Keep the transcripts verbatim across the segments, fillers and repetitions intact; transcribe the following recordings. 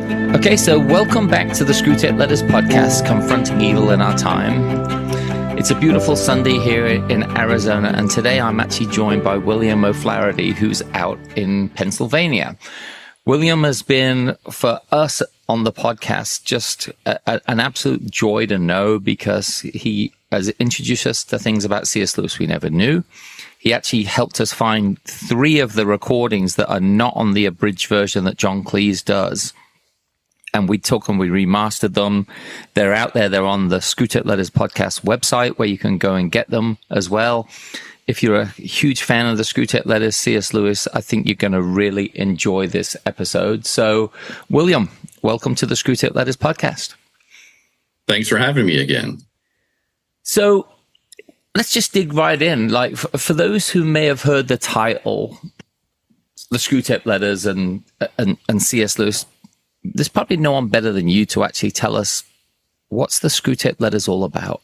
Okay, so welcome back to the Screwtape Letters podcast, Confronting Evil in Our Time. It's a beautiful Sunday here in Arizona, and today I'm actually joined by William O'Flaherty, who's out in Pennsylvania. William has been, for us on the podcast, just a, a, an absolute joy to know, because he has introduced us to things about C S. Lewis we never knew. He actually helped us find three of the recordings that are not on the abridged version that John Cleese does. And we took and we remastered them. They're out there. They're on the Screwtape Letters podcast website, where you can go and get them as well. If you're a huge fan of the Screwtape Letters, C S. Lewis, I think you're going to really enjoy this episode. So, William, welcome to the Screwtape Letters podcast. Thanks for having me again. So, let's just dig right in. Like, for, for those who may have heard the title, the Screwtape Letters and, and, and C S. Lewis, there's probably no one better than you to actually tell us what's the Screwtape Letters all about.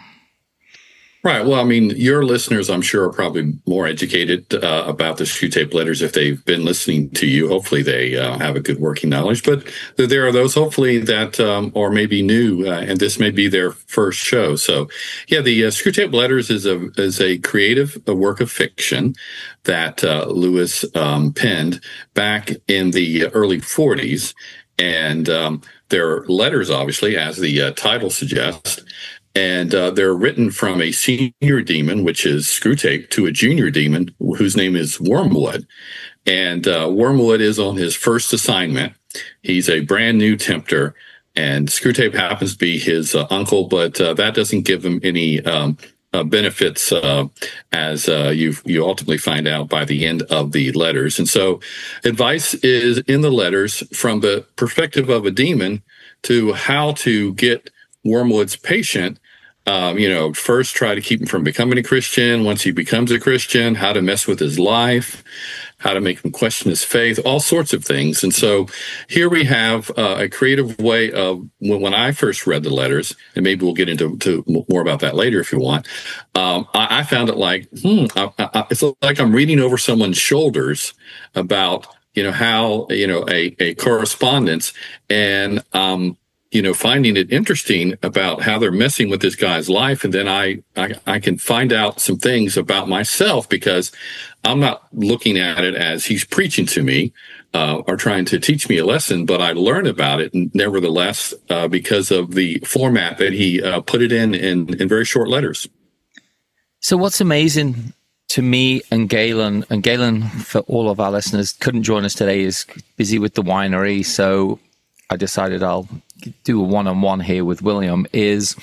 Right. Well, I mean, your listeners, I'm sure, are probably more educated uh, about the Screwtape Letters if they've been listening to you. Hopefully they uh, have a good working knowledge. But there are those, hopefully, that um, are maybe new, uh, and this may be their first show. So, yeah, the uh, Screwtape Letters is a is a creative a work of fiction that uh, Lewis um, penned back in the early forties. And um, they're letters, obviously, as the uh, title suggests. And uh, they're written from a senior demon, which is Screwtape, to a junior demon whose name is Wormwood. And uh, Wormwood is on his first assignment. He's a brand new tempter, and Screwtape happens to be his uh, uncle, but uh, that doesn't give him any um, uh, benefits, uh, as uh, you you ultimately find out by the end of the letters. And so advice is in the letters from the perspective of a demon to how to get Wormwood's patient. Um, you know, first try to keep him from becoming a Christian. Once he becomes a Christian, how to mess with his life, how to make him question his faith, all sorts of things. And so here we have uh, a creative way of, when, when I first read the letters, and maybe we'll get into to more about that later if you want, um, I, I found it like, hmm, I, I, it's like I'm reading over someone's shoulders about, you know, how, you know, a, a correspondence, and, um, you know, finding it interesting about how they're messing with this guy's life. And then I, I, I can find out some things about myself, because I'm not looking at it as he's preaching to me uh, or trying to teach me a lesson, but I learn about it nevertheless uh, because of the format that he uh, put it in, in in very short letters. So what's amazing to me and Galen, and Galen, for all of our listeners, couldn't join us today, is busy with the winery. So I decided I'll do a one-on-one here with William, is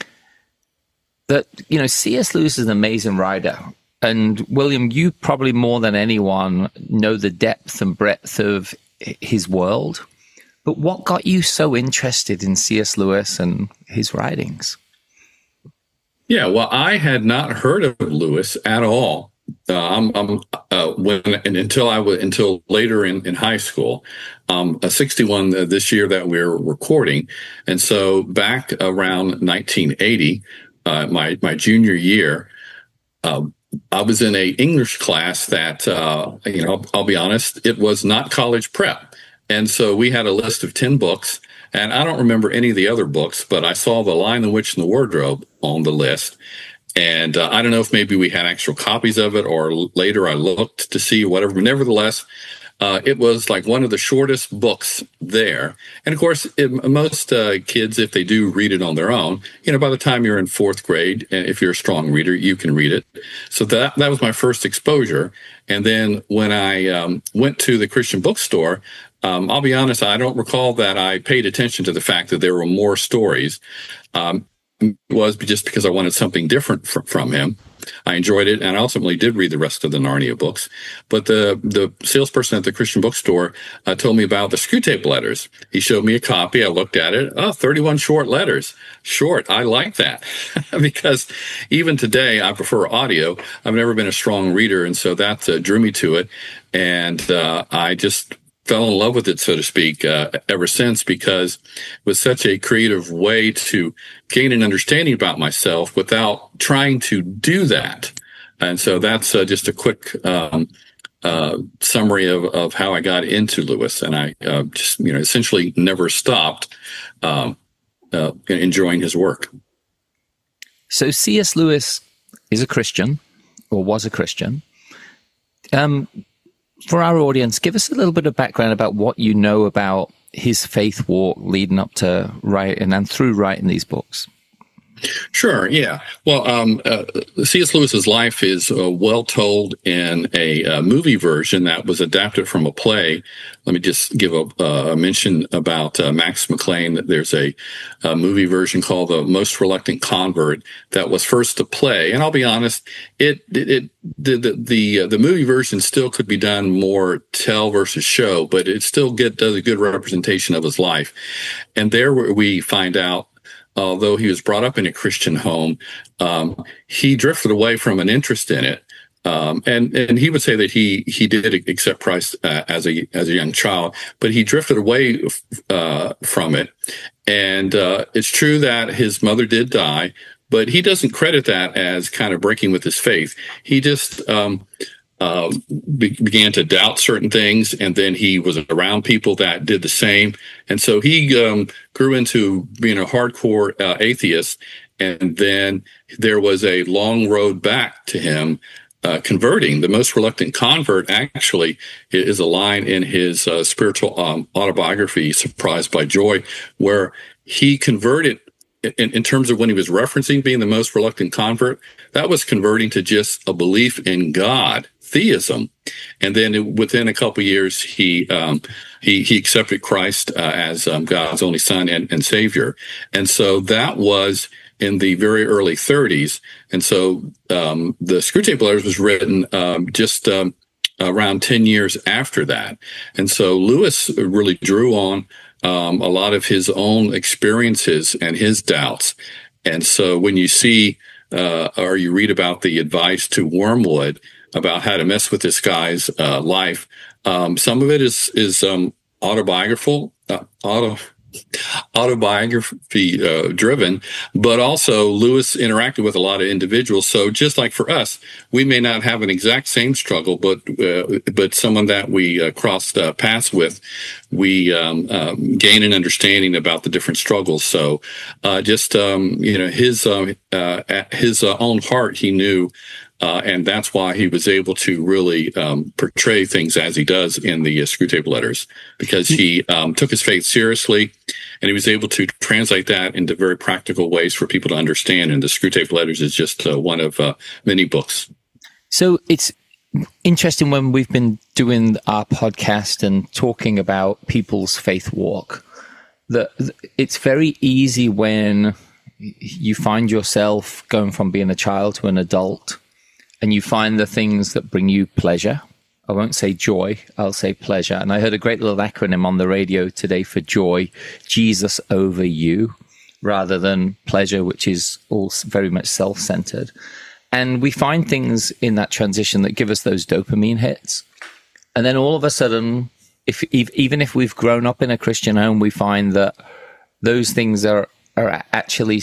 that, you know, C S. Lewis is an amazing writer. And William, you probably more than anyone know the depth and breadth of his world. But what got you so interested in C S. Lewis and his writings? Yeah, well, I had not heard of Lewis at all. Uh, I'm, I'm uh, when and until I was until later in, in high school, um, a sixty-one uh, this year that we're recording, and so back around nineteen eighty, uh, my my junior year, uh, I was in a English class that uh, you know I'll, I'll be honest, it was not college prep, and so we had a list of ten books, and I don't remember any of the other books, but I saw The Lion, the Witch, and the Wardrobe on the list. And uh, I don't know if maybe we had actual copies of it, or later I looked to see whatever. Nevertheless, uh, it was like one of the shortest books there. And of course, it, most uh, kids, if they do read it on their own, you know, by the time you're in fourth grade, if you're a strong reader, you can read it. So that that was my first exposure. And then when I um, went to the Christian bookstore, um, I'll be honest, I don't recall that I paid attention to the fact that there were more stories. Um, was just because I wanted something different from, from him. I enjoyed it, and I ultimately did read the rest of the Narnia books. But the the salesperson at the Christian bookstore uh, told me about the Screwtape Letters. He showed me a copy. I looked at it. Oh, thirty-one short letters. Short. I like that because even today I prefer audio. I've never been a strong reader, and so that uh, drew me to it. And uh, I just fell in love with it, so to speak, uh, ever since, because it was such a creative way to gain an understanding about myself without trying to do that. And so that's uh, just a quick um, uh, summary of, of how I got into Lewis, and I uh, just you know essentially never stopped um, uh, enjoying his work. So C S. Lewis is a Christian, or was a Christian. Um, for our audience, give us a little bit of background about what you know about his faith walk leading up to writing and through writing these books. Sure. Yeah. Well, um, uh, C S. Lewis's life is uh, well told in a, uh movie version that was adapted from a play. Let me just give a, uh, a mention about uh, Max McLean. There's a, a movie version called The Most Reluctant Convert that was first a play. And I'll be honest, it, it, it the the the, uh, the movie version still could be done more tell versus show, but it still get does a good representation of his life. And there we find out, although he was brought up in a Christian home, um, he drifted away from an interest in it. Um, and, and he would say that he, he did accept Christ uh, as a, as a young child, but he drifted away uh, from it. And uh, it's true that his mother did die, but he doesn't credit that as kind of breaking with his faith. He just, um, Uh, be, began to doubt certain things, and then he was around people that did the same. And so he um, grew into being a hardcore uh, atheist, and then there was a long road back to him uh, converting. The Most Reluctant Convert actually is a line in his uh, spiritual um, autobiography, Surprised by Joy, where he converted. In, in terms of when he was referencing being the most reluctant convert, that was converting to just a belief in God, theism. And then it, within a couple of years, he um, he he accepted Christ uh, as um, God's only Son and, and Savior. And so that was in the very early thirties. And so um, the Screwtape Letters was written um, just um, around ten years after that. And so Lewis really drew on Um, a lot of his own experiences and his doubts. And so when you see uh, or you read about the advice to Wormwood about how to mess with this guy's uh, life, um, some of it is is um, autobiographical, uh, auto, autobiography uh, driven, but also Lewis interacted with a lot of individuals. So just like for us, we may not have an exact same struggle, but uh, but someone that we uh, crossed uh, paths with, we um, um, gain an understanding about the different struggles. So uh, just um, you know his uh, uh, his uh, own heart, he knew. Uh, and that's why he was able to really um, portray things as he does in the uh, Screwtape Letters, because he um, took his faith seriously, and he was able to translate that into very practical ways for people to understand. And the Screwtape Letters is just uh, one of uh, many books. So it's interesting when we've been doing our podcast and talking about people's faith walk, that it's very easy when you find yourself going from being a child to an adult, and you find the things that bring you pleasure. I won't say joy, I'll say pleasure. And I heard a great little acronym on the radio today for joy, Jesus over you, rather than pleasure, which is all very much self-centered. And we find things in that transition that give us those dopamine hits. And then all of a sudden, if, if even if we've grown up in a Christian home, we find that those things are, are actually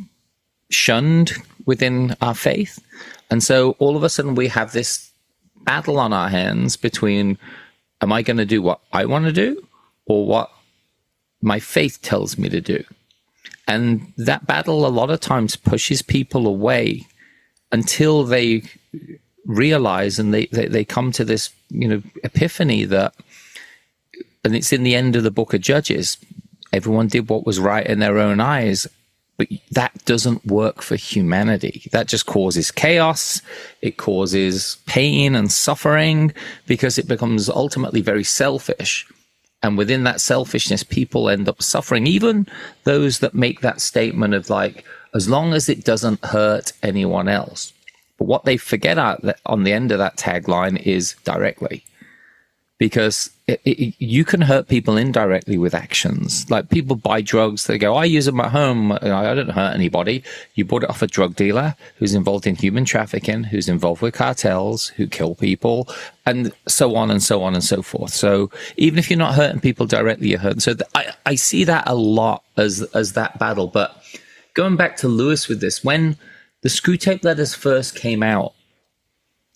shunned within our faith. And so all of a sudden we have this battle on our hands between, am I going to do what I want to do or what my faith tells me to do? And that battle a lot of times pushes people away until they realize and they, they, they come to this, you know, epiphany that, and it's in the end of the book of Judges, everyone did what was right in their own eyes. But that doesn't work for humanity. That just causes chaos. It causes pain and suffering because it becomes ultimately very selfish. And within that selfishness, people end up suffering. Even those that make that statement of like, as long as it doesn't hurt anyone else. But what they forget out on the end of that tagline is directly. Because it, it, you can hurt people indirectly with actions. Like people buy drugs, they go, I use them at home, I don't hurt anybody. You bought it off a drug dealer who's involved in human trafficking, who's involved with cartels, who kill people, and so on and so on and so forth. So even if you're not hurting people directly, you're hurting. So th- I, I see that a lot as, as that battle. But going back to Lewis with this, when the Screwtape Letters first came out,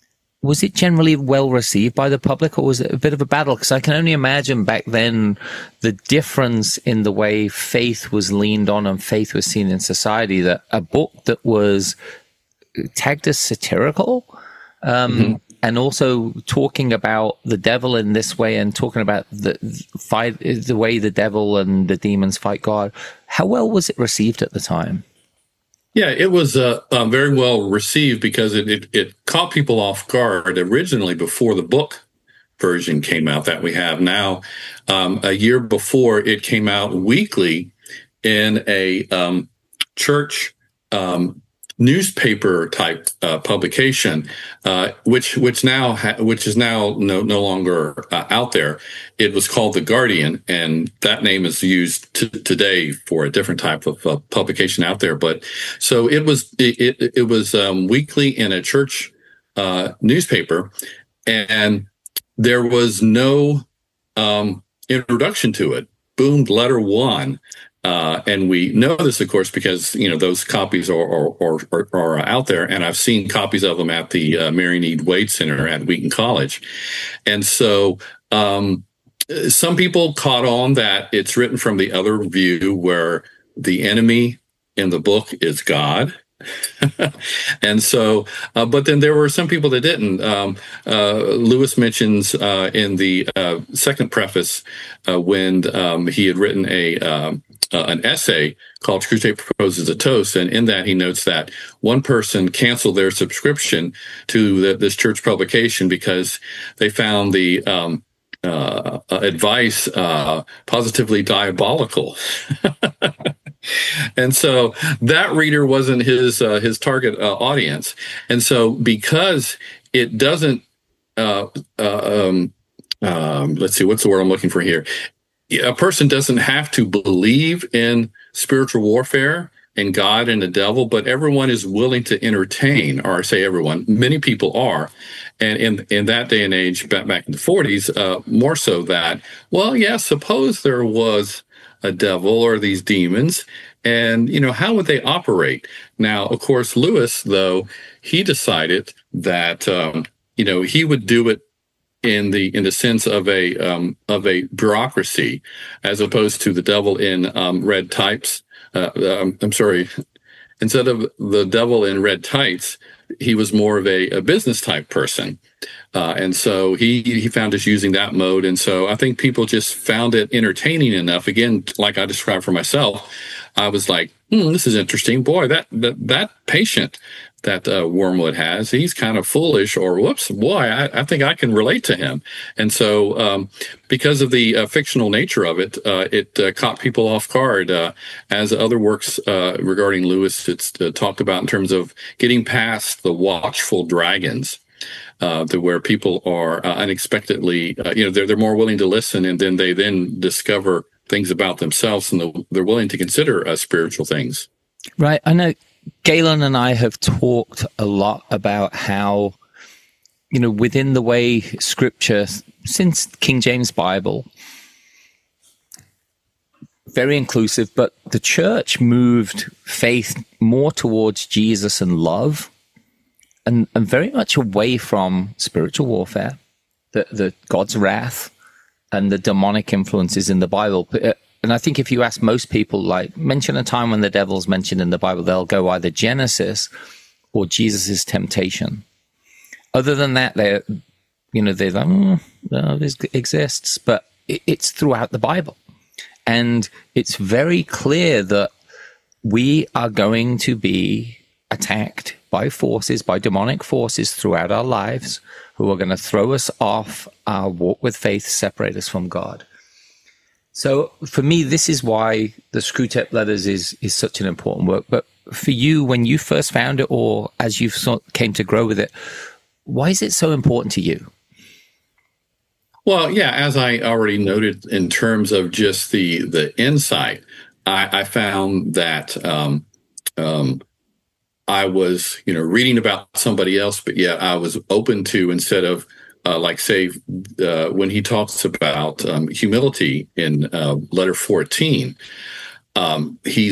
was it generally well received by the public, or was it a bit of a battle? Because I can only imagine back then the difference in the way faith was leaned on and faith was seen in society, that a book that was tagged as satirical, um, mm-hmm. and also talking about the devil in this way and talking about the fight, the way the devil and the demons fight God. How well was it received at the time? Yeah, it was uh, uh, very well received because it, it, it caught people off guard originally before the book version came out that we have now. Um, a year before, it came out weekly in a um, church um, newspaper type uh, publication, uh, which which now ha- which is now no no longer uh, out there. It was called The Guardian, and that name is used t- today for a different type of uh, publication out there. But so it was it it, it was um, weekly in a church uh, newspaper, and there was no um, introduction to it. Boomed letter one. Uh, and we know this, of course, because, you know, those copies are, are, are, are out there, and I've seen copies of them at the uh, Marion E. Wade Center at Wheaton College. And so um, some people caught on that it's written from the other view, where the enemy in the book is God. And so, uh, but then there were some people that didn't. Um, uh, Lewis mentions uh, in the uh, second preface uh, when um, he had written a um, uh, an essay called Screwtape Proposes a Toast, and in that he notes that one person canceled their subscription to the, this church publication because they found the um, uh, advice uh, positively diabolical. And so that reader wasn't his uh, his target uh, audience. And so because it doesn't, uh, uh, um, um, let's see, what's the word I'm looking for here? A person doesn't have to believe in spiritual warfare and God and the devil, but everyone is willing to entertain, or I say everyone, many people are. And in, in that day and age, back, back in the forties, uh, more so that, well, yeah, suppose there was a devil or these demons, and, you know, how would they operate? Now, of course, Lewis, though, he decided that, um, you know, he would do it in the in the sense of a um, of a bureaucracy, as opposed to the devil in um, red tights. Uh, um, I'm sorry, instead of the devil in red tights, he was more of a, a business type person. Uh, and so he he found us using that mode. And so I think people just found it entertaining enough. Again, like I described for myself, I was like, hmm, this is interesting. Boy, that that, that patient that uh, Wormwood has, he's kind of foolish, or whoops, boy, I, I think I can relate to him. And so um, because of the uh, fictional nature of it, uh, it uh, caught people off guard. Uh, as other works uh, regarding Lewis, it's uh, talked about in terms of getting past the watchful dragons. Uh, to where people are uh, unexpectedly, uh, you know, they're they're more willing to listen, and then they then discover things about themselves, and they're willing to consider uh, spiritual things. Right. I know Galen and I have talked a lot about how, you know, within the way Scripture, since King James Bible, very inclusive, but the church moved faith more towards Jesus and love. And, and very much away from spiritual warfare, the, the God's wrath, and the demonic influences in the Bible. And I think if you ask most people, like, mention a time when the devil's mentioned in the Bible, they'll go either Genesis or Jesus' temptation. Other than that, they're, you know, they're like, oh, no, this exists, but it, it's throughout the Bible. And it's very clear that we are going to be attacked by forces, by demonic forces throughout our lives, who are going to throw us off our walk with faith, separate us from God. So for me, this is why the Screwtape Letters is is such an important work. But for you, when you first found it, or as you came to grow with it, why is it so important to you? Well, yeah, as I already noted, in terms of just the the insight, I, I found that um, um, I was, you know, reading about somebody else, but yet I was open to, instead of uh, like, say, uh, when he talks about um, humility in uh, letter fourteen, um, he's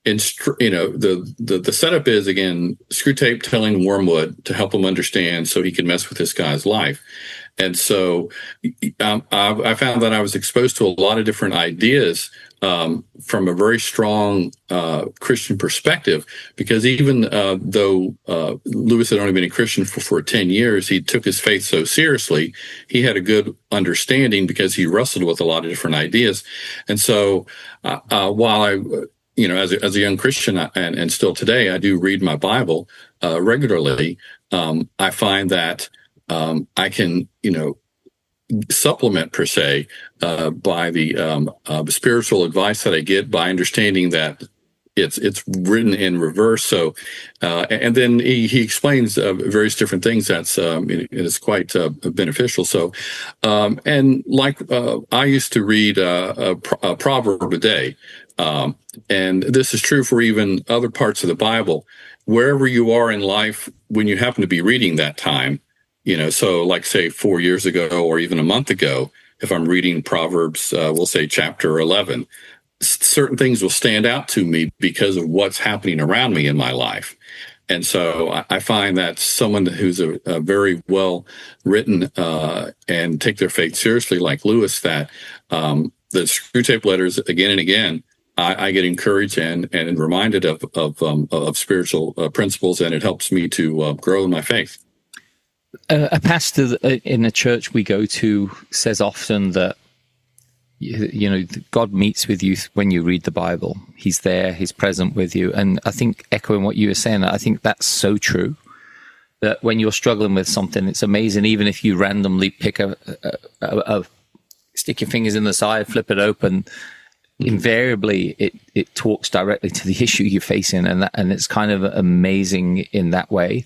instru- you know, the, the the setup is, again, Screwtape telling Wormwood to help him understand so he can mess with this guy's life. And so um, I, I found that I was exposed to a lot of different ideas um, from a very strong uh, Christian perspective, because even uh, though uh, Lewis had only been a Christian for, for ten years, he took his faith so seriously. He had a good understanding because he wrestled with a lot of different ideas. And so uh, uh, while I, you know, as a, as a young Christian and, and still today, I do read my Bible uh, regularly, um, I find that um, I can, you know, supplement per se uh, by the um, uh, spiritual advice that I get, by understanding that it's it's written in reverse. So, uh, and then he, he explains uh, various different things that's um, it, it is quite uh, beneficial. So, um, and like uh, I used to read uh, a, a proverb a day, um, and this is true for even other parts of the Bible. Wherever you are in life, when you happen to be reading that time. You know, so like say four years ago or even a month ago, if I'm reading Proverbs, uh, we'll say chapter eleven, s- certain things will stand out to me because of what's happening around me in my life. And so I, I find that someone who's a, a very well written uh, and take their faith seriously, like Lewis, that um, the Screwtape Letters again and again, I, I get encouraged and, and reminded of of, um, of spiritual uh, principles, and it helps me to uh, grow in my faith. Uh, a pastor in a church we go to says often that, you, you know, God meets with you when you read the Bible. He's there, he's present with you. And I think, echoing what you were saying, I think that's so true, that when you're struggling with something, it's amazing, even if you randomly pick a, a, a, a stick your fingers in the side, flip it open, invariably it, it talks directly to the issue you're facing. And that, and it's kind of amazing in that way.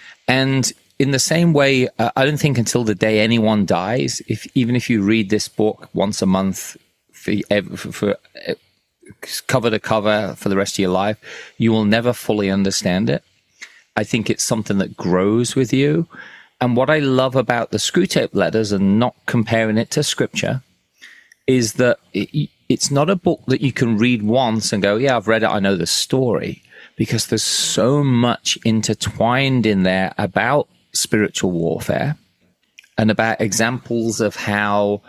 And in the same way, uh, I don't think until the day anyone dies, if even if you read this book once a month for, for, for uh, cover to cover for the rest of your life, you will never fully understand it. I think it's something that grows with you. And what I love about the Screwtape Letters, and not comparing it to scripture, is that it, it's not a book that you can read once and go, yeah, I've read it, I know the story, because there's so much intertwined in there about spiritual warfare and about examples of how,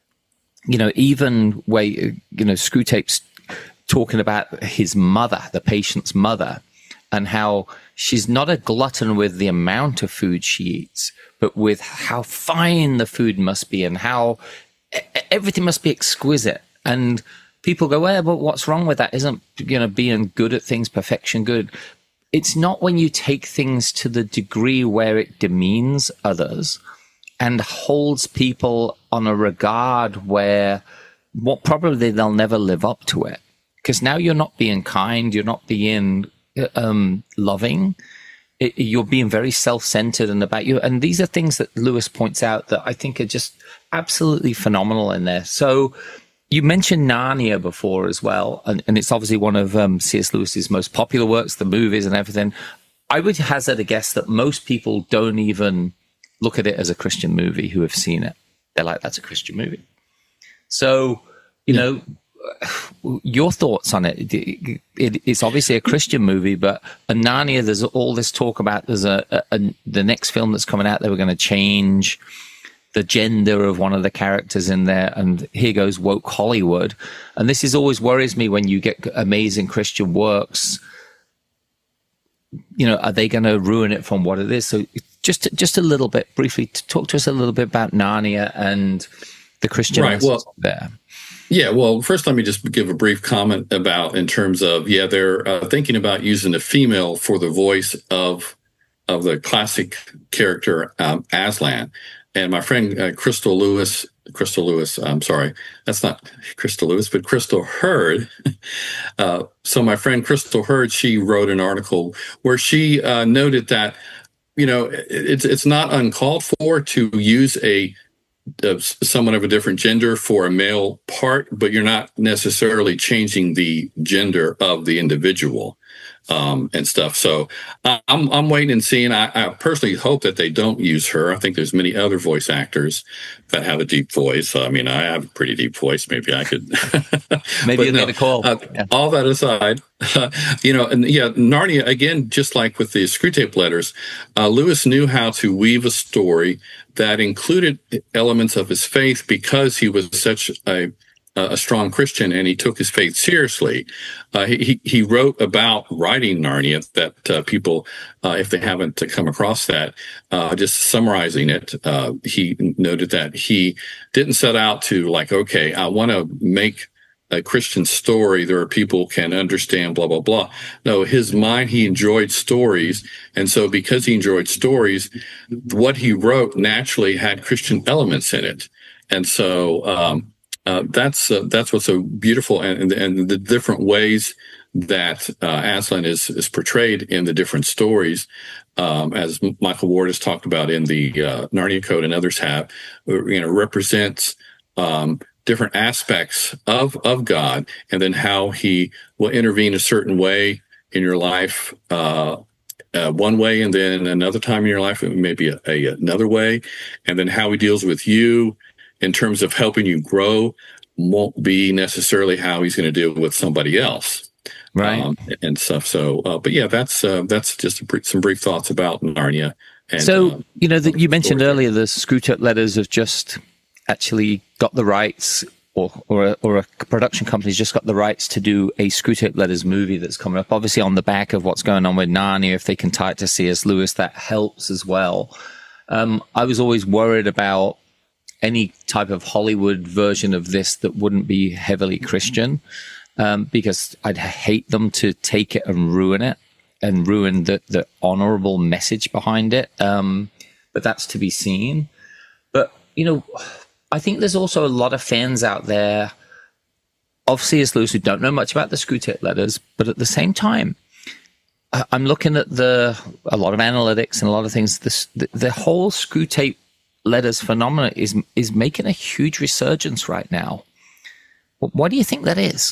you know, even where, you know, Screwtape's talking about his mother, the patient's mother, and how she's not a glutton with the amount of food she eats, but with how fine the food must be and how everything must be exquisite. And people go, well, but what's wrong with that? Isn't, you know, being good at things, perfection good? It's not when you take things to the degree where it demeans others and holds people on a regard where what probably they'll never live up to it. Because now you're not being kind, you're not being um, loving, it, you're being very self-centered and about you. And these are things that Lewis points out that I think are just absolutely phenomenal in there. So you mentioned Narnia before as well, and, and it's obviously one of um, C S Lewis's most popular works, the movies and everything. I would hazard a guess that most people don't even look at it as a Christian movie who have seen it. They're like, that's a Christian movie. So, you yeah. know, your thoughts on it. It, it? It's obviously a Christian movie, but in Narnia, there's all this talk about there's a, a, a the next film that's coming out, they were going to change the gender of one of the characters in there, and here goes woke Hollywood. And this is always worries me when you get amazing Christian works. You know, are they going to ruin it from what it is? So just just a little bit, briefly, talk to us a little bit about Narnia and the Christian right, well, there. Yeah, well, first let me just give a brief comment about in terms of, yeah, they're uh, thinking about using a female for the voice of of the classic character um, Aslan. And my friend uh, Crystal Lewis, Crystal Lewis, I'm sorry, that's not Crystal Lewis, but Crystal Hurd. uh, so my friend Crystal Hurd, she wrote an article where she uh, noted that, you know, it's it's not uncalled for to use a uh, someone of a different gender for a male part, but you're not necessarily changing the gender of the individual. um, and stuff. So I, I'm I'm waiting and seeing. I, I personally hope that they don't use her. I think there's many other voice actors that have a deep voice. I mean, I have a pretty deep voice. Maybe I could. Maybe you'll no, get a call. Uh, yeah. All that aside, uh, you know, and yeah, Narnia again, just like with the Screwtape Letters, uh, Lewis knew how to weave a story that included elements of his faith because he was such a a strong Christian, and he took his faith seriously. Uh, he he wrote about writing Narnia that uh, people, uh, if they haven't come across that, uh, just summarizing it, uh, he noted that he didn't set out to like, okay, I want to make a Christian story there are people can understand, blah, blah, blah. No, his mind, he enjoyed stories. And so because he enjoyed stories, what he wrote naturally had Christian elements in it. And so, um, Uh, that's uh, that's what's so beautiful, and, and and the different ways that uh, Aslan is is portrayed in the different stories, um, as Michael Ward has talked about in the uh, Narnia Code and others have, you know, represents um, different aspects of of God, and then how He will intervene a certain way in your life. Uh, Uh, one way, and then another time in your life, it may be a, a, another way, and then how he deals with you in terms of helping you grow won't be necessarily how he's going to deal with somebody else, right? Um, and stuff. So, uh, but yeah, that's uh, that's just a br- some brief thoughts about Narnia. And, so, uh, you know, that you mentioned earlier, the Screwtape Letters have just actually got the rights. Or, or, a, or a production company's just got the rights to do a Screwtape Letters movie that's coming up. Obviously, on the back of what's going on with Narnia, if they can tie it to C S. Lewis, that helps as well. Um, I was always worried about any type of Hollywood version of this that wouldn't be heavily Christian, um, because I'd hate them to take it and ruin it and ruin the, the honorable message behind it. Um, but that's to be seen. But, you know, I think there's also a lot of fans out there of C S. Lewis who don't know much about the Screwtape Letters, but at the same time, I'm looking at the a lot of analytics and a lot of things. This, the, the whole Screwtape Letters phenomena is is making a huge resurgence right now. Why do you think that is?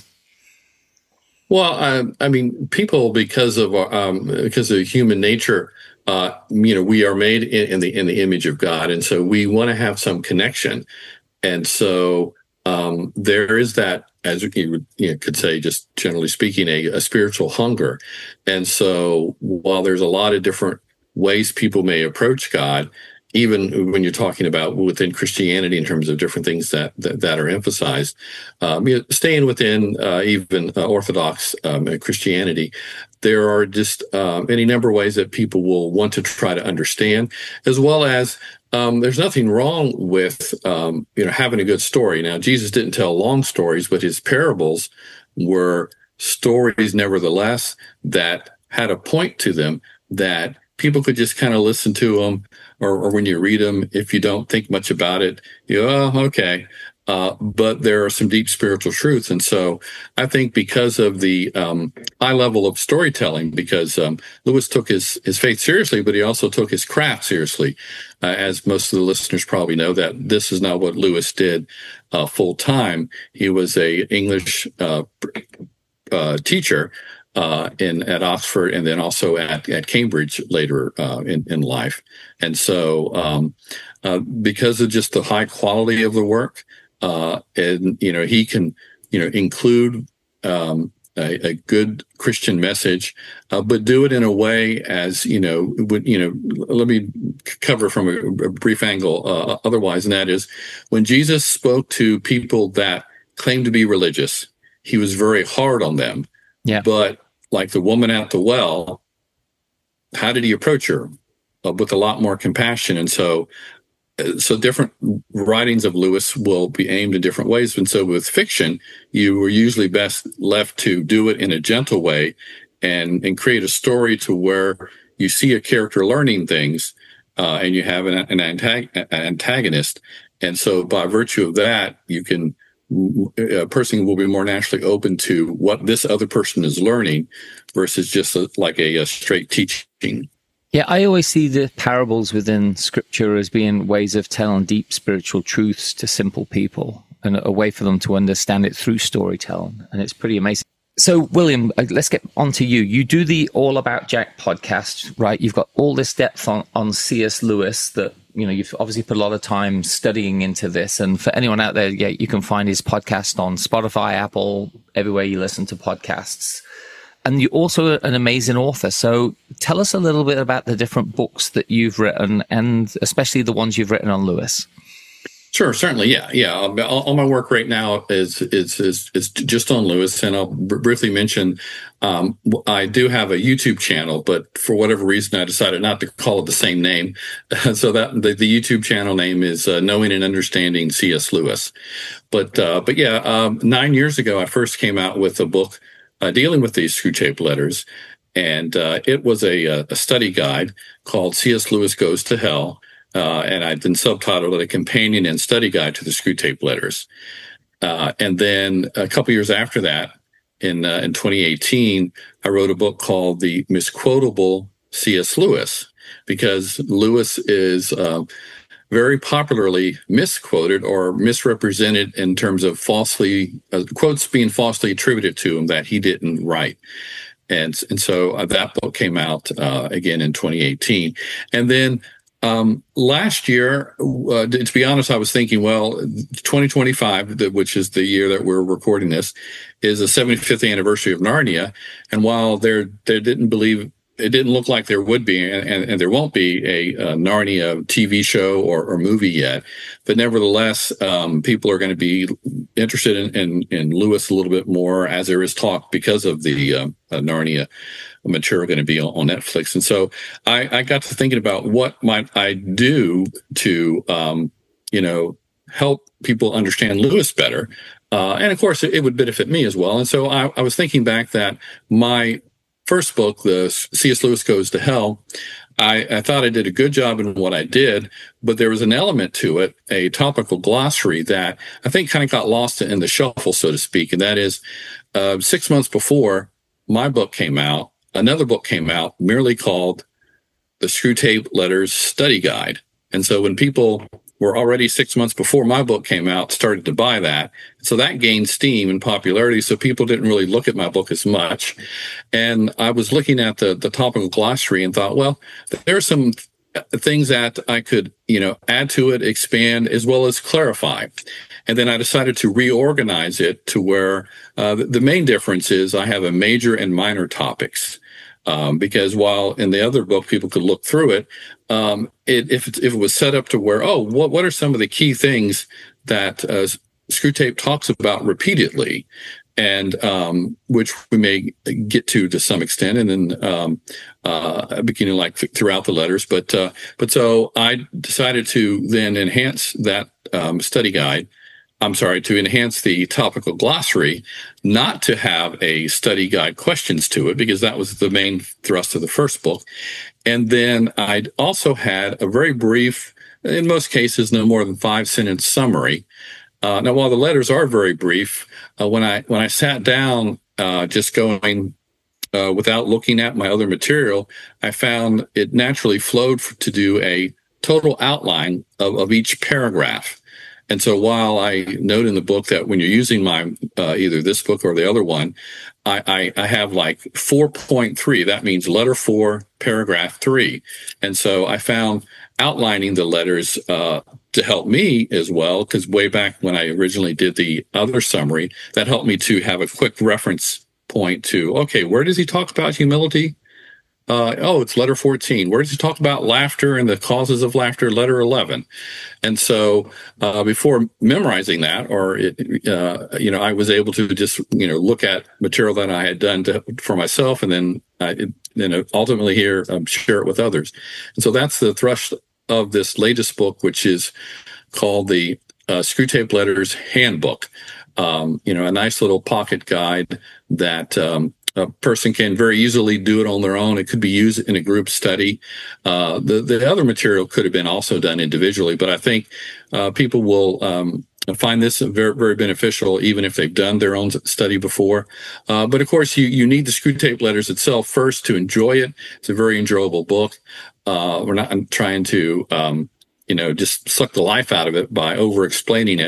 Well, uh, I mean, people because of um, because of human nature. Uh, you know, we are made in, in the in the image of God, and so we want to have some connection, and so um, there is that, as you, would, you know, could say, just generally speaking, a, a spiritual hunger. And so, while there's a lot of different ways people may approach God, even when you're talking about within Christianity in terms of different things that that, that are emphasized, um, you know, staying within uh, even uh, Orthodox um, Christianity. There are just um, any number of ways that people will want to try to understand, as well as um, there's nothing wrong with um, you know having a good story. Now, Jesus didn't tell long stories, but his parables were stories, nevertheless, that had a point to them that people could just kind of listen to them, or, or when you read them, if you don't think much about it, you go, oh, okay. Uh, but there are some deep spiritual truths. And so I think because of the um, high level of storytelling, because um, Lewis took his, his faith seriously, but he also took his craft seriously. Uh, as most of the listeners probably know, that this is not what Lewis did uh, full time. He was a English uh, uh, teacher uh, in at Oxford, and then also at, at Cambridge later uh, in, in life. And so um, uh, because of just the high quality of the work, Uh, and, you know, he can, you know, include um, a, a good Christian message, uh, but do it in a way as, you know, would, you know, let me cover from a, a brief angle uh, otherwise, and that is when Jesus spoke to people that claimed to be religious, he was very hard on them. Yeah. But like the woman at the well, how did he approach her? Uh, with a lot more compassion. And so, So different writings of Lewis will be aimed in different ways. And so with fiction, you were usually best left to do it in a gentle way and, and create a story to where you see a character learning things uh, and you have an, an antag- antagonist. And so by virtue of that, you can, a person will be more naturally open to what this other person is learning versus just a, like a, a straight teaching. Yeah, I always see the parables within Scripture as being ways of telling deep spiritual truths to simple people and a way for them to understand it through storytelling. And it's pretty amazing. So, William, let's get on to you. You do the All About Jack podcast, right? You've got all this depth on, on C S. Lewis that, you know, you've obviously put a lot of time studying into this. And for anyone out there, yeah, you can find his podcast on Spotify, Apple, everywhere you listen to podcasts. And you're also an amazing author. So tell us a little bit about the different books that you've written, and especially the ones you've written on Lewis. Sure, certainly, yeah, yeah. All, all my work right now is is is is just on Lewis, and I'll br- briefly mention um, I do have a YouTube channel, but for whatever reason, I decided not to call it the same name. So that the, the YouTube channel name is uh, Knowing and Understanding C S. Lewis. But uh, but yeah, um, nine years ago, I first came out with a book uh, dealing with these Screwtape Letters, and uh, it was a, a study guide called C S. Lewis Goes to Hell. Uh, and I've been subtitled A Companion and Study Guide to the Screwtape Letters. Uh, and then a couple years after that, in uh, in twenty eighteen, I wrote a book called The Misquotable C S. Lewis, because Lewis is uh, very popularly misquoted or misrepresented in terms of falsely, uh, quotes being falsely attributed to him that he didn't write. And, and so uh, that book came out uh, again in twenty eighteen. And then Um, last year, uh, to be honest, I was thinking, well, twenty twenty-five, which is the year that we're recording this, is the seventy-fifth anniversary of Narnia. And while there, they didn't believe, it didn't look like there would be, and, and, and there won't be a, a Narnia T V show or, or movie yet. But nevertheless, um, people are going to be interested in, in, in Lewis a little bit more, as there is talk because of the uh, uh, Narnia material going to be on Netflix. And so I, I got to thinking about what might I do to, um, you know, help people understand Lewis better. Uh, and of course, it, it would benefit me as well. And so I, I was thinking back that my first book, the C S. Lewis Goes to Hell, I, I thought I did a good job in what I did, but there was an element to it, a topical glossary that I think kind of got lost in the shuffle, so to speak. And that is uh, six months before my book came out, another book came out merely called The Screwtape Letters Study Guide. And so when people were already six months before my book came out, started to buy that. So that gained steam and popularity. So people didn't really look at my book as much. And I was looking at the, the topical glossary and thought, well, there are some things that I could, you know, add to it, expand, as well as clarify. And then I decided to reorganize it to where uh, the main difference is I have a major and minor topics. Um, because while in the other book people could look through it, um, it if, it if it was set up to where, oh, what what are some of the key things that uh, Screwtape talks about repeatedly, and um, which we may get to to some extent, and then um, uh, beginning like th- throughout the letters. But uh, but so I decided to then enhance that um, study guide. I'm sorry, to enhance the topical glossary, not to have a study guide questions to it, because that was the main thrust of the first book. And then I also had a very brief, in most cases, no more than five sentence summary. Uh, now, while the letters are very brief, uh, when I when I sat down, uh, just going uh, without looking at my other material, I found it naturally flowed to do a total outline of, of each paragraph. And so while I note in the book that when you're using my uh, either this book or the other one, I, I, I have like four point three. That means letter four, paragraph three. And so I found outlining the letters uh, to help me as well, because way back when I originally did the other summary, that helped me to have a quick reference point to, okay, where does he talk about humility? Uh, oh, it's letter fourteen. Where does he talk about laughter and the causes of laughter? Letter eleven. And so uh, before memorizing that, or, it, uh, you know, I was able to just, you know, look at material that I had done to, for myself, and then I, then ultimately here um, share it with others. And so that's the thrust of this latest book, which is called the uh, Screwtape Letters Handbook. Um, you know, a nice little pocket guide that um, a person can very easily do it on their own. It could be used in a group study. Uh, the, the other material could have been also done individually, but I think uh, people will um, find this very, very beneficial, even if they've done their own study before. Uh, but of course, you, you need the Screwtape Letters itself first to enjoy it. It's a very enjoyable book. Uh, we're not I'm trying to, um, you know, just suck the life out of it by over explaining it.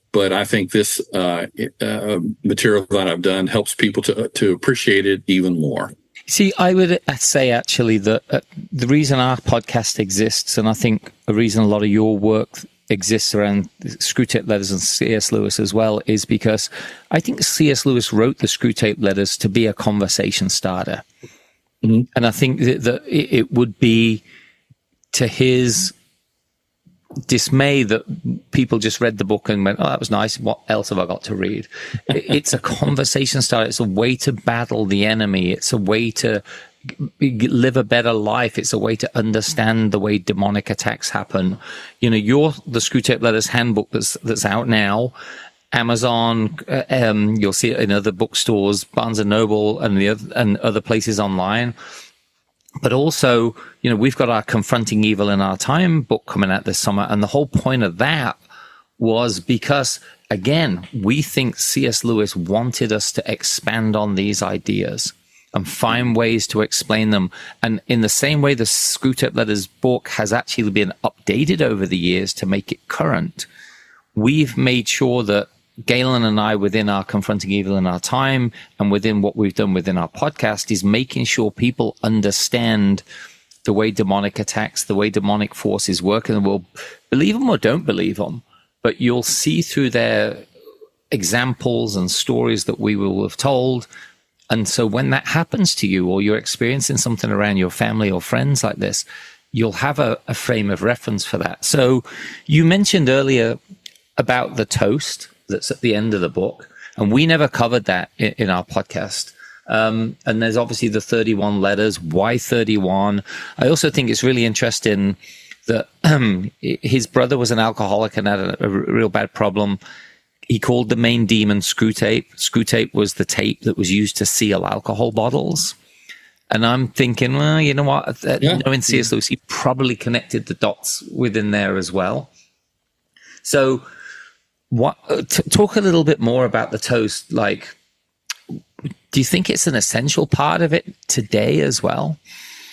but I think this uh, uh, material that I've done helps people to to appreciate it even more. See, I would say actually that uh, the reason our podcast exists, and I think the reason a lot of your work exists around Screwtape Letters and C S. Lewis as well, is because I think C S. Lewis wrote the Screwtape Letters to be a conversation starter. Mm-hmm. And I think that, that it would be to his dismay that people just read the book and went, oh, that was nice. What else have I got to read? It's a conversation starter. It's a way to battle the enemy. It's a way to live a better life. It's a way to understand the way demonic attacks happen. You know, you're the Screwtape Letters handbook that's, that's out now. Amazon, uh, um, you'll see it in other bookstores, Barnes and Noble and the other, and other places online. But also, you know, we've got our Confronting Evil in Our Time book coming out this summer. And the whole point of that was because, again, we think C S. Lewis wanted us to expand on these ideas and find ways to explain them. And in the same way the Screwtape Letters book has actually been updated over the years to make it current, we've made sure that Galen and I, within our Confronting Evil in Our Time and within what we've done within our podcast, is making sure people understand the way demonic attacks, the way demonic forces work, and will believe them or don't believe them. But you'll see through their examples and stories that we will have told. And so when that happens to you, or you're experiencing something around your family or friends like this, you'll have a, a frame of reference for that. So you mentioned earlier about the toast that's at the end of the book, and we never covered that in, in our podcast. Um, and there's obviously the thirty-one letters. Why thirty-one? I also think it's really interesting that um, his brother was an alcoholic and had a, a real bad problem. He called the main demon Screwtape. Screwtape was the tape that was used to seal alcohol bottles. And I'm thinking, well, you know what? Yeah. Knowing C S. Lewis, he probably connected the dots within there as well. So, what? T- talk a little bit more about the toast. Like, do you think it's an essential part of it today as well?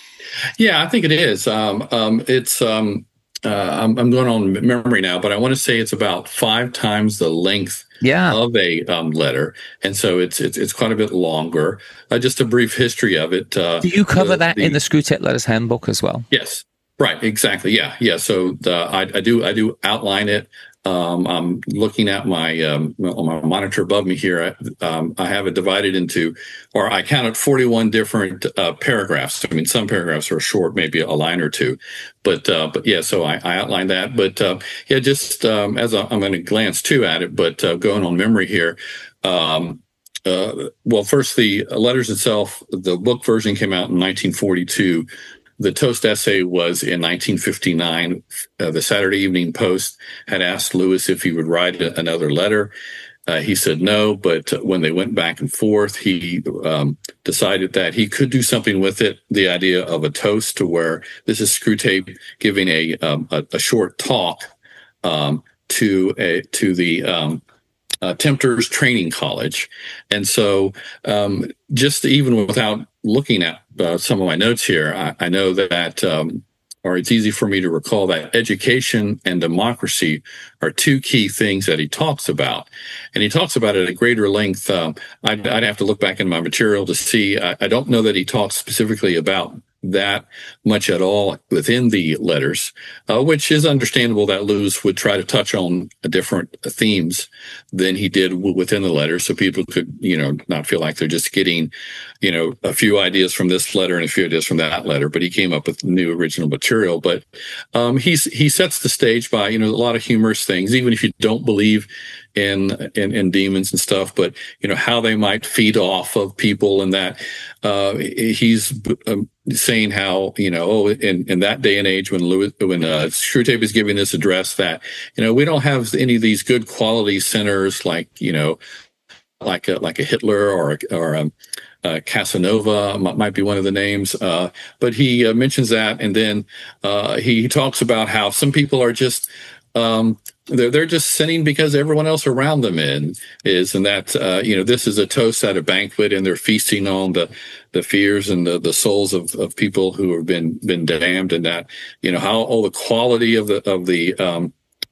Yeah, I think it is. Um, um, it's. Um, uh, I'm, I'm going on memory now, but I want to say it's about five times the length yeah. of a um, letter, and so it's it's it's quite a bit longer. Uh, just a brief history of it. Uh, do you cover the, that the, in the Screwtape Letters handbook as well? Yes. Right. Exactly. Yeah. Yeah. So the, I, I do I do outline it. Um, I'm looking at my um, on my monitor above me here. Um, I have it divided into, or I counted forty-one different uh, paragraphs. I mean, some paragraphs are short, maybe a line or two, but uh, but yeah. So I, I outlined that. But uh, yeah, just um, as a, I'm going to glance too at it, but uh, going on memory here. Um, uh, well, first the letters itself. The book version came out in nineteen forty-two. The toast essay was in nineteen fifty-nine. Uh, the Saturday Evening Post had asked Lewis if he would write a, another letter. Uh, he said no, but when they went back and forth, he um, decided that he could do something with it. The idea of a toast, to where this is Screwtape giving a um, a, a short talk um, to a to the um, uh, Tempters Training College, and so um, just even without looking at uh, some of my notes here, I, I know that, um, or it's easy for me to recall that education and democracy are two key things that he talks about. And he talks about it at greater length. Um, I'd, I'd have to look back in my material to see. I, I don't know that he talks specifically about that much at all within the letters, uh, which is understandable that Lewis would try to touch on different themes than he did w- within the letters, so people could, you know, not feel like they're just getting, you know, a few ideas from this letter and a few ideas from that letter. But he came up with new original material. But um, he's he sets the stage by, you know, a lot of humorous things, even if you don't believe in, in in demons and stuff, but you know how they might feed off of people, and that uh, he's um, saying how, you know, oh, in, in that day and age when Lewis, when uh, Screwtape is giving this address, that, you know, we don't have any of these good quality centers like, you know, like a, like a Hitler or a, or a, a Casanova might be one of the names. Uh, but he uh, mentions that, and then uh, he talks about how some people are just um, they're they're just sinning because everyone else around them in is, and that uh, you know, this is a toast at a banquet, and they're feasting on the the fears and the, the souls of, of people who have been been damned, and that, you know, how all the quality of the of the um,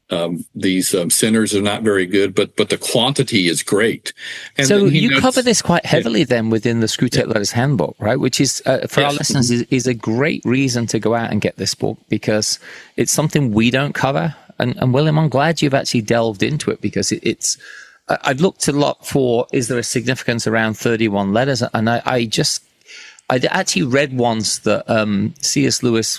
um, these um, centers are not very good, but but the quantity is great. And so then, you know, cover this quite heavily yeah. then within the Screwtape Letters Handbook, right? Which is, uh, for yes. our listeners, is, is a great reason to go out and get this book, because it's something we don't cover. And, and William, I'm glad you've actually delved into it, because it, it's, I've looked a lot for, is there a significance around thirty-one letters? And I, I just, I actually read once that um, C S. Lewis,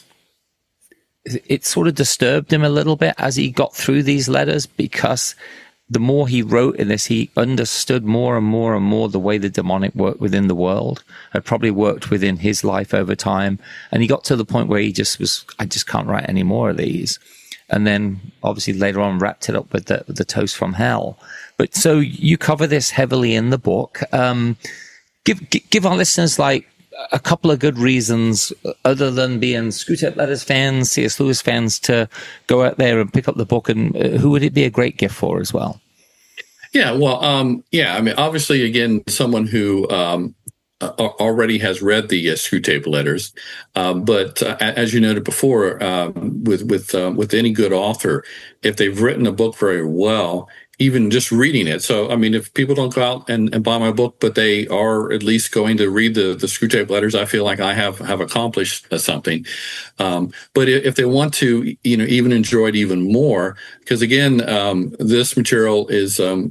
it sort of disturbed him a little bit as he got through these letters, because the more he wrote in this, he understood more and more and more the way the demonic worked within the world, had probably worked within his life over time. And he got to the point where he just was, I just can't write any more of these. And then obviously later on wrapped it up with the, the Toast from Hell. But so you cover this heavily in the book. Um, give, give our listeners like a couple of good reasons, other than being Screwtape Letters fans, C S. Lewis fans, to go out there and pick up the book. And who would it be a great gift for as well? Yeah, well, um, yeah, I mean, obviously, again, someone who um, uh, already has read the uh, Screwtape Letters, uh, but uh, as you noted before, uh, with with uh, with any good author, if they've written a book very well, even just reading it. So, I mean, if people don't go out and, and buy my book, but they are at least going to read the, the Screwtape Letters, I feel like I have, have accomplished something. Um, but if they want to, you know, even enjoy it even more, because again, um, this material is, um,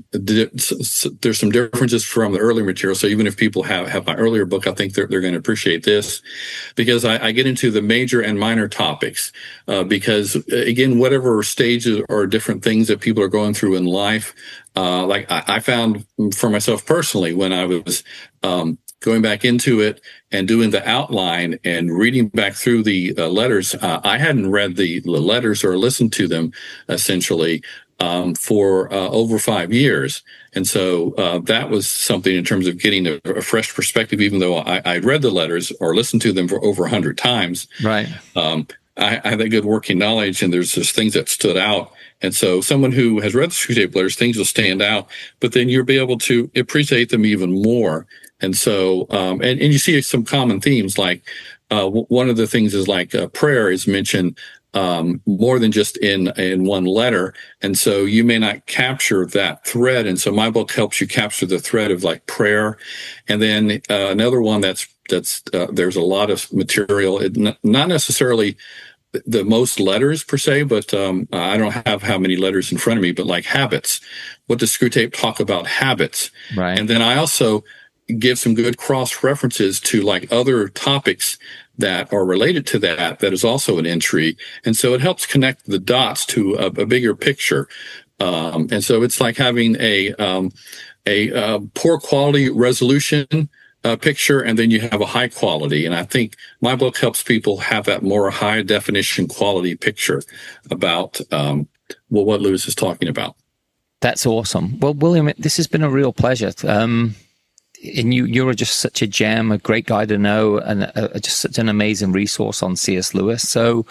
there's some differences from the earlier material. So even if people have, have my earlier book, I think they're, they're going to appreciate this, because I, I get into the major and minor topics, uh, because again, whatever stages or different things that people are going through in life, Uh, like I, I found for myself personally, when I was um, going back into it and doing the outline and reading back through the uh, letters, uh, I hadn't read the, the letters or listened to them essentially um, for uh, over five years. And so uh, that was something in terms of getting a, a fresh perspective, even though I, I'd read the letters or listened to them for over a hundred times. Right. Um, I, I have a good working knowledge, and there's just things that stood out. And so someone who has read the Screwtape Letters, things will stand out, but then you'll be able to appreciate them even more. And so, um, and, and you see some common themes, like uh, w- one of the things is like uh, prayer is mentioned um, more than just in, in one letter. And so you may not capture that thread. And so my book helps you capture the thread of like prayer. And then uh, another one that's, that's, uh, there's a lot of material, it, n- not necessarily the most letters per se, but um, I don't have how many letters in front of me, but like habits. What does Screwtape talk about habits? Right. And then I also give some good cross references to like other topics that are related to that, that is also an entry. And so it helps connect the dots to a, a bigger picture. Um, and so it's like having a, um, a, uh, poor quality resolution Uh, picture, and then you have a high quality. And I think my book helps people have that more high definition quality picture about um, well, what Lewis is talking about. That's awesome. Well, William, this has been a real pleasure. Um, and you, you're just such a gem, a great guy to know, and a, a, just such an amazing resource on C S. Lewis. So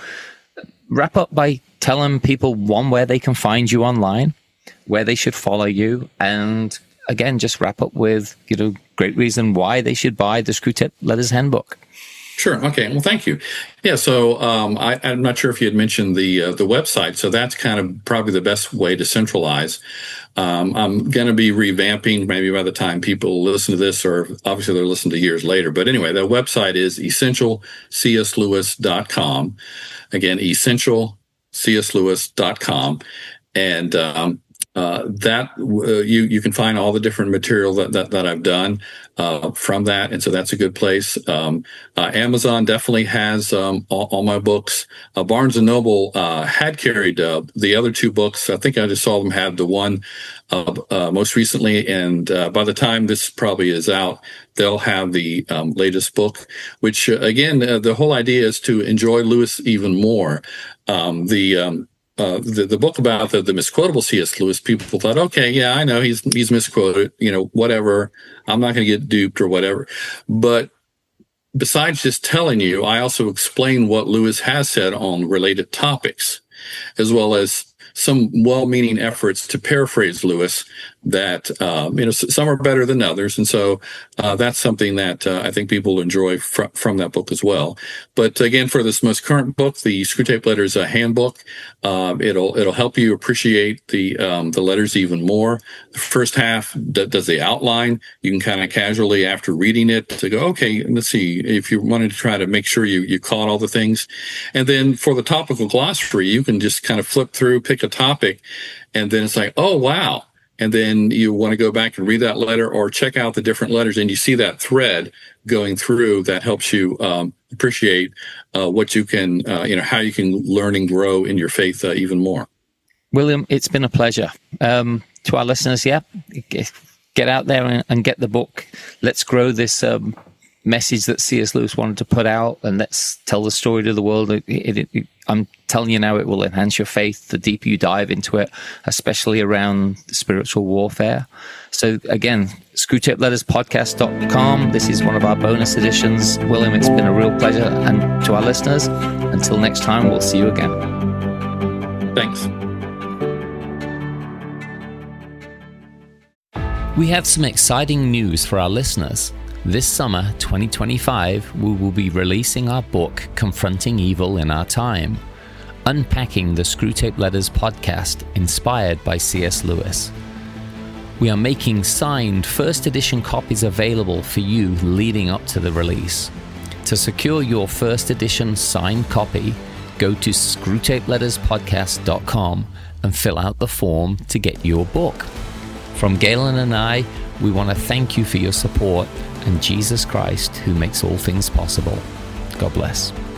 wrap up by telling people, one, where they can find you online, where they should follow you, and again, just wrap up with, you know, great reason why they should buy the Screwtape Letters Handbook. Sure. Okay. Well, thank you. Yeah. So um, I, I'm not sure if you had mentioned the uh, the website. So that's kind of probably the best way to centralize. Um, I'm going to be revamping maybe by the time people listen to this, or obviously they'll listen to years later. But anyway, the website is essential c s lewis dot com. Again, essential c s lewis dot com. And um, Uh, that uh, you you can find all the different material that that, that I've done uh, from that, and so that's a good place. Um, uh, Amazon definitely has um, all, all my books. Uh, Barnes and Noble uh, had carried uh, the other two books. I think I just saw them have the one uh, uh, most recently, and uh, by the time this probably is out, they'll have the um, latest book. Which uh, again, uh, the whole idea is to enjoy Lewis even more. Um, the um, Uh, the, the book about the, the misquotable C S. Lewis, people thought, okay, yeah, I know he's, he's misquoted, you know, whatever. I'm not going to get duped or whatever. But besides just telling you, I also explain what Lewis has said on related topics, as well as some well-meaning efforts to paraphrase Lewis that um, you know some are better than others, and so uh, that's something that uh, I think people enjoy fr- from that book as well. But again, for this most current book, the Screwtape Letters uh, Handbook, um, it'll it'll help you appreciate the um, the letters even more. The first half d- does the outline. You can kind of casually, after reading it, to go, okay, let's see, if you wanted to try to make sure you you caught all the things, and then for the topical glossary, you can just kind of flip through, pick a topic, and then it's like, oh wow. And then you want to go back and read that letter or check out the different letters, and you see that thread going through that helps you um, appreciate uh, what you can, uh, you know, how you can learn and grow in your faith uh, even more. William, it's been a pleasure. Um, to our listeners, yeah, get out there and, and get the book. Let's grow this um, message that C S Lewis wanted to put out, and let's tell the story to the world. It, it, it, I'm telling you now, it will enhance your faith the deeper you dive into it, especially around spiritual warfare. So again, screwtape letters podcast dot com. This is one of our bonus editions. William, it's been a real pleasure. And to our listeners, until next time, we'll see you again. Thanks. We have some exciting news for our listeners. This summer, twenty twenty-five, we will be releasing our book, Confronting Evil in Our Time, unpacking the Screwtape Letters podcast inspired by C S Lewis. We are making signed first edition copies available for you leading up to the release. To secure your first edition signed copy, go to screwtape letters podcast dot com and fill out the form to get your book. From Galen and I, we want to thank you for your support and Jesus Christ, who makes all things possible. God bless.